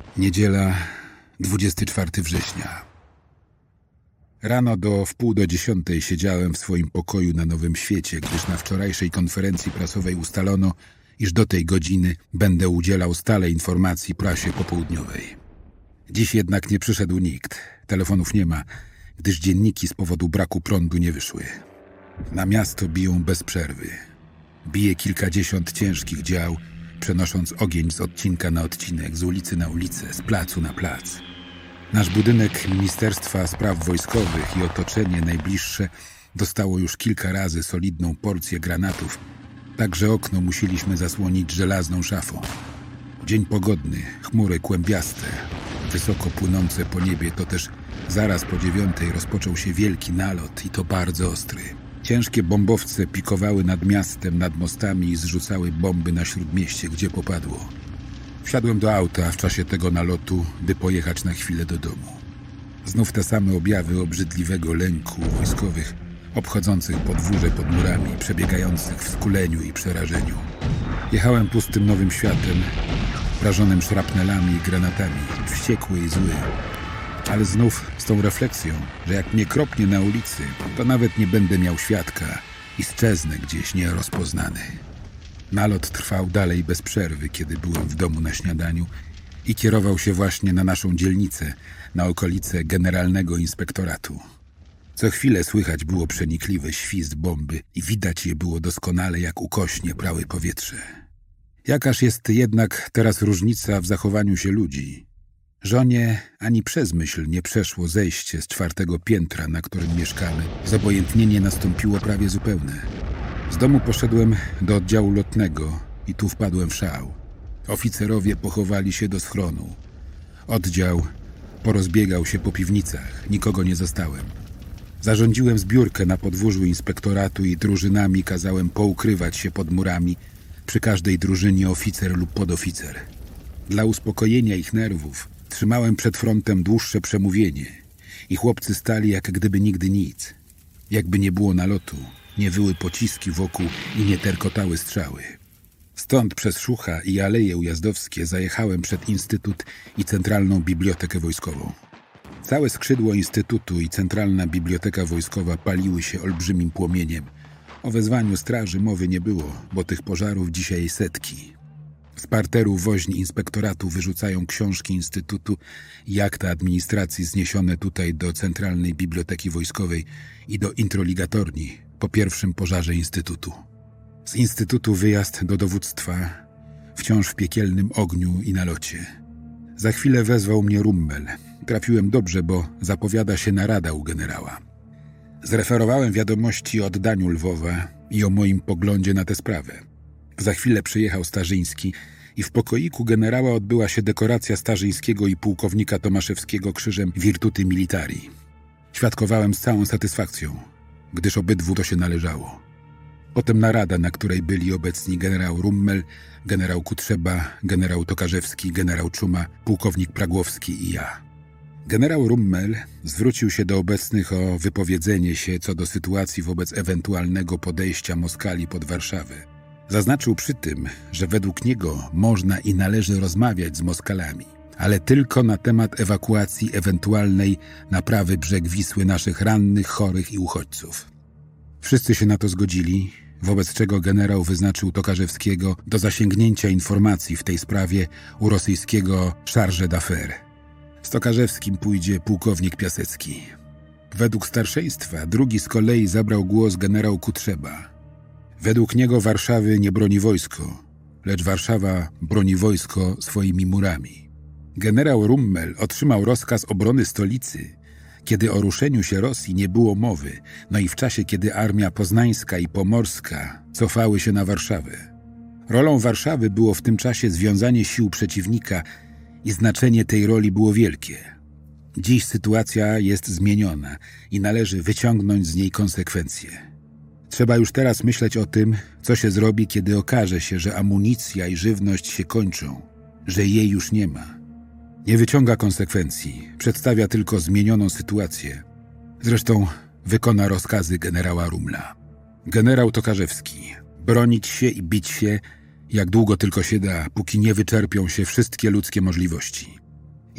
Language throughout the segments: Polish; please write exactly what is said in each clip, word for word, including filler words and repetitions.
Niedziela, dwudziestego czwartego września. Rano do wpół do dziesiątej siedziałem w swoim pokoju na Nowym Świecie, gdyż na wczorajszej konferencji prasowej ustalono, iż do tej godziny będę udzielał stale informacji prasie popołudniowej. Dziś jednak nie przyszedł nikt. Telefonów nie ma, gdyż dzienniki z powodu braku prądu nie wyszły. Na miasto biją bez przerwy. Bije kilkadziesiąt ciężkich dział, przenosząc ogień z odcinka na odcinek, z ulicy na ulicę, z placu na plac. Nasz budynek Ministerstwa Spraw Wojskowych i otoczenie najbliższe dostało już kilka razy solidną porcję granatów, także okno musieliśmy zasłonić żelazną szafą. Dzień pogodny, chmury kłębiaste, wysoko płynące po niebie, to też zaraz po dziewiątej rozpoczął się wielki nalot i to bardzo ostry. Ciężkie bombowce pikowały nad miastem, nad mostami i zrzucały bomby na śródmieście, gdzie popadło. Wsiadłem do auta w czasie tego nalotu, by pojechać na chwilę do domu. Znów te same objawy obrzydliwego lęku wojskowych, obchodzących podwórze pod murami, przebiegających w skuleniu i przerażeniu. Jechałem pustym Nowym Światem, prażonym szrapnelami i granatami, wściekły i zły. Ale znów z tą refleksją, że jak mnie kropnie na ulicy, to nawet nie będę miał świadka i szczeznę gdzieś nierozpoznany. Nalot trwał dalej bez przerwy, kiedy byłem w domu na śniadaniu i kierował się właśnie na naszą dzielnicę, na okolice Generalnego Inspektoratu. Co chwilę słychać było przenikliwy świst bomby i widać je było doskonale, jak ukośnie brały powietrze. Jakaż jest jednak teraz różnica w zachowaniu się ludzi. Żonie ani przez myśl nie przeszło zejście z czwartego piętra, na którym mieszkamy. Zobojętnienie nastąpiło prawie zupełne. Z domu poszedłem do oddziału lotnego i tu wpadłem w szał. Oficerowie pochowali się do schronu. Oddział porozbiegał się po piwnicach. Nikogo nie zastałem. Zarządziłem zbiórkę na podwórzu inspektoratu i drużynami kazałem poukrywać się pod murami, przy każdej drużynie oficer lub podoficer. Dla uspokojenia ich nerwów trzymałem przed frontem dłuższe przemówienie i chłopcy stali jak gdyby nigdy nic. Jakby nie było nalotu, nie wyły pociski wokół i nie terkotały strzały. Stąd przez Szucha i Aleje Ujazdowskie zajechałem przed Instytut i Centralną Bibliotekę Wojskową. Całe skrzydło Instytutu i Centralna Biblioteka Wojskowa paliły się olbrzymim płomieniem. O wezwaniu straży mowy nie było, bo tych pożarów dzisiaj setki. Z parteru woźni inspektoratu wyrzucają książki Instytutu i akta administracji zniesione tutaj do Centralnej Biblioteki Wojskowej i do introligatorni po pierwszym pożarze Instytutu. Z Instytutu wyjazd do dowództwa, wciąż w piekielnym ogniu i nalocie. Za chwilę wezwał mnie Rummel. Trafiłem dobrze, bo zapowiada się narada u generała. Zreferowałem wiadomości o oddaniu Lwowa i o moim poglądzie na tę sprawę. Za chwilę przyjechał Starzyński i w pokoiku generała odbyła się dekoracja Starzyńskiego i pułkownika Tomaszewskiego krzyżem Virtuti Militari. Świadkowałem z całą satysfakcją, gdyż obydwu to się należało. Potem narada, na której byli obecni generał Rummel, generał Kutrzeba, generał Tokarzewski, generał Czuma, pułkownik Pragłowski i ja. Generał Rummel zwrócił się do obecnych o wypowiedzenie się co do sytuacji wobec ewentualnego podejścia Moskali pod Warszawę. Zaznaczył przy tym, że według niego można i należy rozmawiać z Moskalami, ale tylko na temat ewakuacji ewentualnej na prawy brzeg Wisły naszych rannych, chorych i uchodźców. Wszyscy się na to zgodzili, wobec czego generał wyznaczył Tokarzewskiego do zasięgnięcia informacji w tej sprawie u rosyjskiego charge d'affaires. Z Tokarzewskim pójdzie pułkownik Piasecki. Według starszeństwa drugi z kolei zabrał głos generał Kutrzeba. Według niego Warszawy nie broni wojsko, lecz Warszawa broni wojsko swoimi murami. Generał Rummel otrzymał rozkaz obrony stolicy, kiedy o ruszeniu się Rosji nie było mowy, no i w czasie, kiedy armia poznańska i pomorska cofały się na Warszawę. Rolą Warszawy było w tym czasie związanie sił przeciwnika i znaczenie tej roli było wielkie. Dziś sytuacja jest zmieniona i należy wyciągnąć z niej konsekwencje. Trzeba już teraz myśleć o tym, co się zrobi, kiedy okaże się, że amunicja i żywność się kończą, że jej już nie ma. Nie wyciąga konsekwencji, przedstawia tylko zmienioną sytuację. Zresztą wykona rozkazy generała Rummela. Generał Tokarzewski. Bronić się i bić się, jak długo tylko się da, póki nie wyczerpią się wszystkie ludzkie możliwości.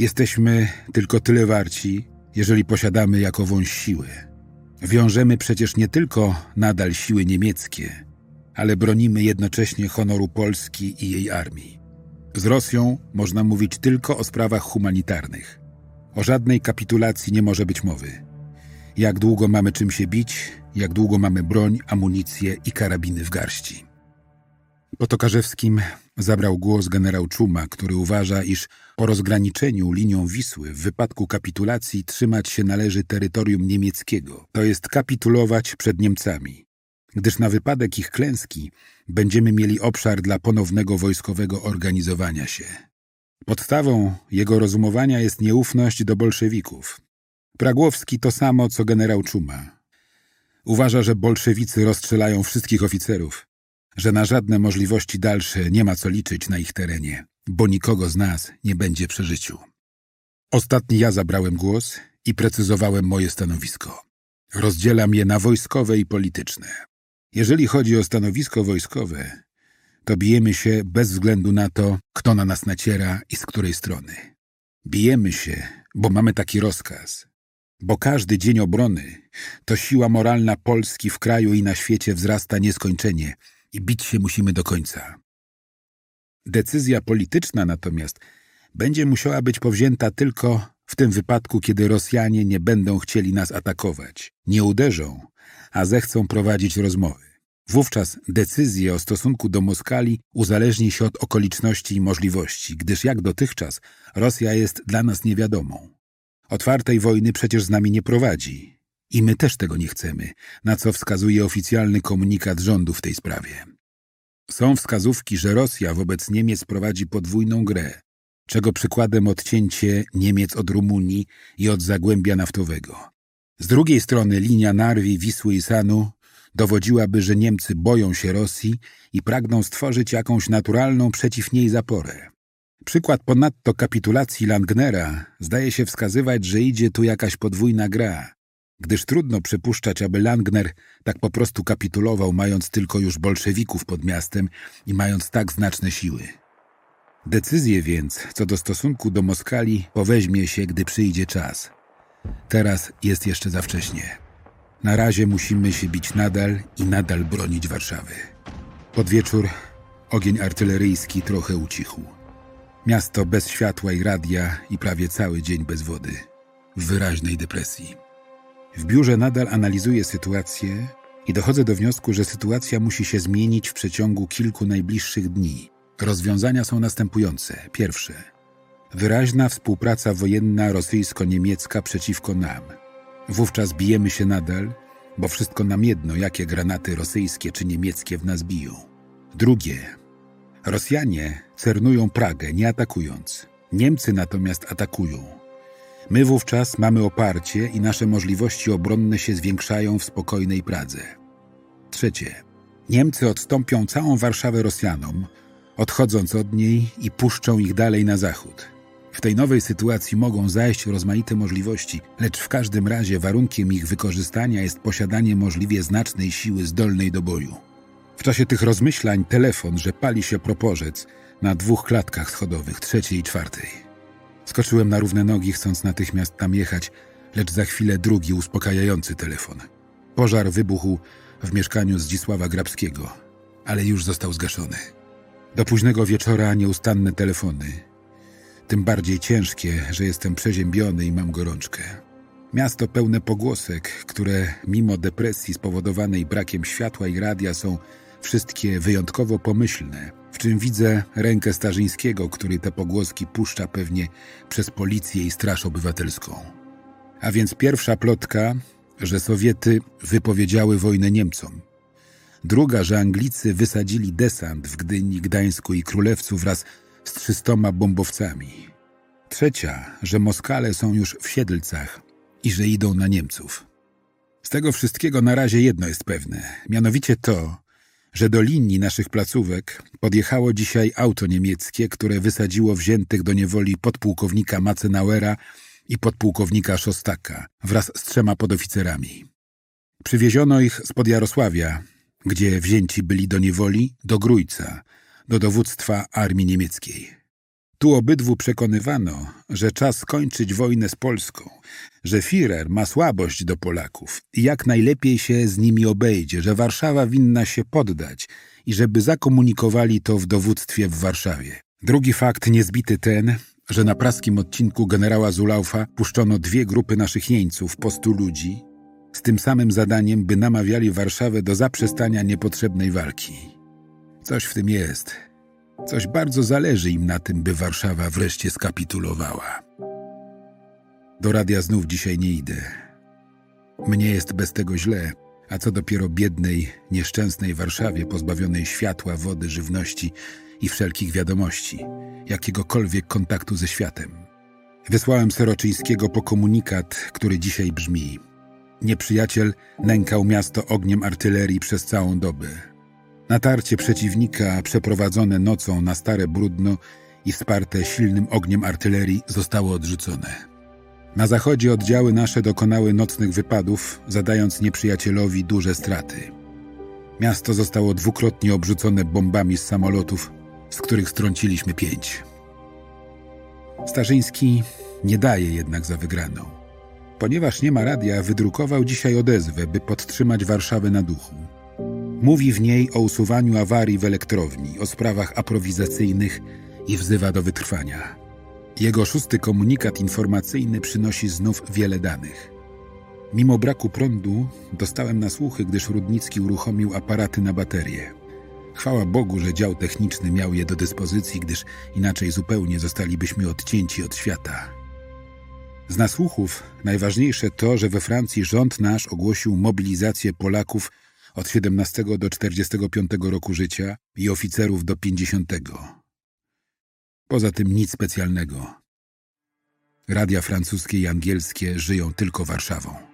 Jesteśmy tylko tyle warci, jeżeli posiadamy jakowąś siłę. Wiążemy przecież nie tylko nadal siły niemieckie, ale bronimy jednocześnie honoru Polski i jej armii. Z Rosją można mówić tylko o sprawach humanitarnych. O żadnej kapitulacji nie może być mowy. Jak długo mamy czym się bić, jak długo mamy broń, amunicję i karabiny w garści. Po Tokarzewskim zabrał głos generał Czuma, który uważa, iż po rozgraniczeniu linią Wisły w wypadku kapitulacji trzymać się należy terytorium niemieckiego, to jest kapitulować przed Niemcami, gdyż na wypadek ich klęski będziemy mieli obszar dla ponownego wojskowego organizowania się. Podstawą jego rozumowania jest nieufność do bolszewików. Pragłowski to samo, co generał Czuma. Uważa, że bolszewicy rozstrzelają wszystkich oficerów, że na żadne możliwości dalsze nie ma co liczyć na ich terenie, bo nikogo z nas nie będzie przy życiu. Ostatni ja zabrałem głos i precyzowałem moje stanowisko. Rozdzielam je na wojskowe i polityczne. Jeżeli chodzi o stanowisko wojskowe, to bijemy się bez względu na to, kto na nas naciera i z której strony. Bijemy się, bo mamy taki rozkaz. Bo każdy dzień obrony to siła moralna Polski w kraju i na świecie wzrasta nieskończenie i bić się musimy do końca. Decyzja polityczna natomiast będzie musiała być powzięta tylko w tym wypadku, kiedy Rosjanie nie będą chcieli nas atakować, nie uderzą, a zechcą prowadzić rozmowy. Wówczas decyzje o stosunku do Moskali uzależni się od okoliczności i możliwości, gdyż jak dotychczas Rosja jest dla nas niewiadomą. Otwartej wojny przecież z nami nie prowadzi i my też tego nie chcemy, na co wskazuje oficjalny komunikat rządu w tej sprawie. Są wskazówki, że Rosja wobec Niemiec prowadzi podwójną grę, czego przykładem odcięcie Niemiec od Rumunii i od Zagłębia Naftowego. Z drugiej strony linia Narwi, Wisły i Sanu dowodziłaby, że Niemcy boją się Rosji i pragną stworzyć jakąś naturalną przeciw niej zaporę. Przykład ponadto kapitulacji Langnera zdaje się wskazywać, że idzie tu jakaś podwójna gra, gdyż trudno przypuszczać, aby Langner tak po prostu kapitulował, mając tylko już bolszewików pod miastem i mając tak znaczne siły. Decyzję więc co do stosunku do Moskali poweźmie się, gdy przyjdzie czas. Teraz jest jeszcze za wcześnie. Na razie musimy się bić nadal i nadal bronić Warszawy. Pod wieczór ogień artyleryjski trochę ucichł. Miasto bez światła i radia i prawie cały dzień bez wody. W wyraźnej depresji. W biurze nadal analizuję sytuację i dochodzę do wniosku, że sytuacja musi się zmienić w przeciągu kilku najbliższych dni. Rozwiązania są następujące. Pierwsze. Wyraźna współpraca wojenna rosyjsko-niemiecka przeciwko nam. Wówczas bijemy się nadal, bo wszystko nam jedno, jakie granaty rosyjskie czy niemieckie w nas biją. Drugie. Rosjanie cernują Pragę, nie atakując. Niemcy natomiast atakują. My wówczas mamy oparcie i nasze możliwości obronne się zwiększają w spokojnej Pradze. Trzecie. Niemcy odstąpią całą Warszawę Rosjanom, odchodząc od niej i puszczą ich dalej na zachód. W tej nowej sytuacji mogą zajść rozmaite możliwości, lecz w każdym razie warunkiem ich wykorzystania jest posiadanie możliwie znacznej siły zdolnej do boju. W czasie tych rozmyślań telefon, że pali się proporzec na dwóch klatkach schodowych, trzeciej i czwartej. Skoczyłem na równe nogi, chcąc natychmiast tam jechać, lecz za chwilę drugi uspokajający telefon. Pożar wybuchł w mieszkaniu Zdzisława Grabskiego, ale już został zgaszony. Do późnego wieczora nieustanne telefony. Tym bardziej ciężkie, że jestem przeziębiony i mam gorączkę. Miasto pełne pogłosek, które mimo depresji spowodowanej brakiem światła i radia są wszystkie wyjątkowo pomyślne, w czym widzę rękę Starzyńskiego, który te pogłoski puszcza pewnie przez policję i straż obywatelską. A więc pierwsza plotka, że Sowiety wypowiedziały wojnę Niemcom. Druga, że Anglicy wysadzili desant w Gdyni, Gdańsku i Królewcu wraz z trzystoma bombowcami. Trzecia, że Moskale są już w Siedlcach i że idą na Niemców. Z tego wszystkiego na razie jedno jest pewne, mianowicie to, że do linii naszych placówek podjechało dzisiaj auto niemieckie, które wysadziło wziętych do niewoli podpułkownika Macenauera i podpułkownika Szostaka wraz z trzema podoficerami. Przywieziono ich spod Jarosławia, gdzie wzięci byli do niewoli, do Grójca, do dowództwa armii niemieckiej. Tu obydwu przekonywano, że czas skończyć wojnę z Polską, że Führer ma słabość do Polaków i jak najlepiej się z nimi obejdzie, że Warszawa winna się poddać i żeby zakomunikowali to w dowództwie w Warszawie. Drugi fakt niezbity ten, że na praskim odcinku generała Zulaufa puszczono dwie grupy naszych jeńców po stu ludzi z tym samym zadaniem, by namawiali Warszawę do zaprzestania niepotrzebnej walki. Coś w tym jest. Coś bardzo zależy im na tym, by Warszawa wreszcie skapitulowała. Do radia znów dzisiaj nie idę. Mnie jest bez tego źle, a co dopiero biednej, nieszczęsnej Warszawie pozbawionej światła, wody, żywności i wszelkich wiadomości, jakiegokolwiek kontaktu ze światem. Wysłałem Seroczyńskiego po komunikat, który dzisiaj brzmi: nieprzyjaciel nękał miasto ogniem artylerii przez całą dobę. Natarcie przeciwnika przeprowadzone nocą na Stare Brudno i wsparte silnym ogniem artylerii zostało odrzucone. Na zachodzie oddziały nasze dokonały nocnych wypadów, zadając nieprzyjacielowi duże straty. Miasto zostało dwukrotnie obrzucone bombami z samolotów, z których strąciliśmy pięć. Starzyński nie daje jednak za wygraną. Ponieważ nie ma radia, wydrukował dzisiaj odezwę, by podtrzymać Warszawę na duchu. Mówi w niej o usuwaniu awarii w elektrowni, o sprawach aprowizacyjnych i wzywa do wytrwania. Jego szósty komunikat informacyjny przynosi znów wiele danych. Mimo braku prądu dostałem nasłuchy, gdyż Rudnicki uruchomił aparaty na baterie. Chwała Bogu, że dział techniczny miał je do dyspozycji, gdyż inaczej zupełnie zostalibyśmy odcięci od świata. Z nasłuchów najważniejsze to, że we Francji rząd nasz ogłosił mobilizację Polaków od siedemnastego do czterdziestego piątego roku życia i oficerów do pięćdziesiątego. Poza tym nic specjalnego. Radia francuskie i angielskie żyją tylko Warszawą.